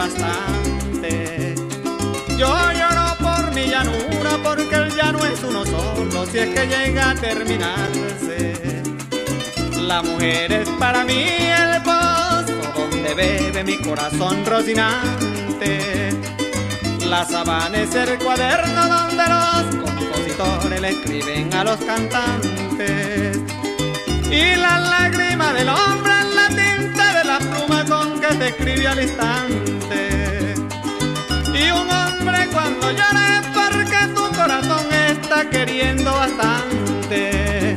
bastante. Yo lloro por mi llanura porque el llano es uno solo si es que llega a terminarse. La mujer es para mí el pozo donde bebe mi corazón rocinante. La sabana es el cuaderno donde los compositores le escriben a los cantantes. Y la lágrima del hombre es la tinta de la pluma con que se escribe al instante. Y un hombre cuando llora es porque tu corazón está queriendo bastante.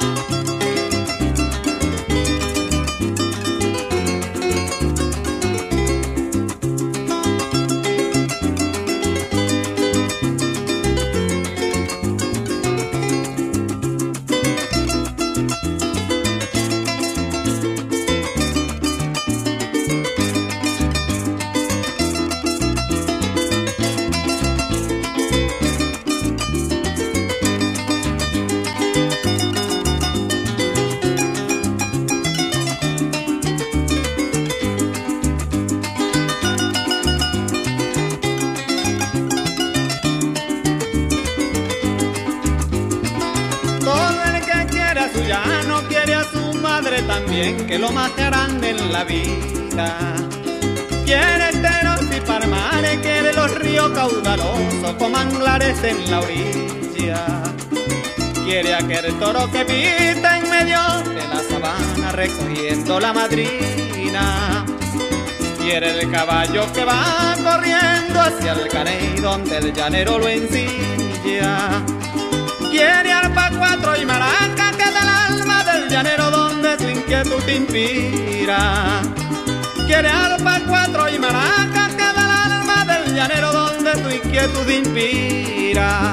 Ya no quiere a su madre también, que lo más grande en la vida. Quiere esteros y palmares, quiere los ríos caudalosos con manglares en la orilla. Quiere aquel toro que pita en medio de la sabana recogiendo la madrina. Quiere el caballo que va corriendo hacia el caney donde el llanero lo ensilla. Quiere arpa, cuatro y maraca que del alma del llanero donde su inquietud te inspira. Quiere arpa, cuatro y maraca que del alma del llanero donde su inquietud inspira.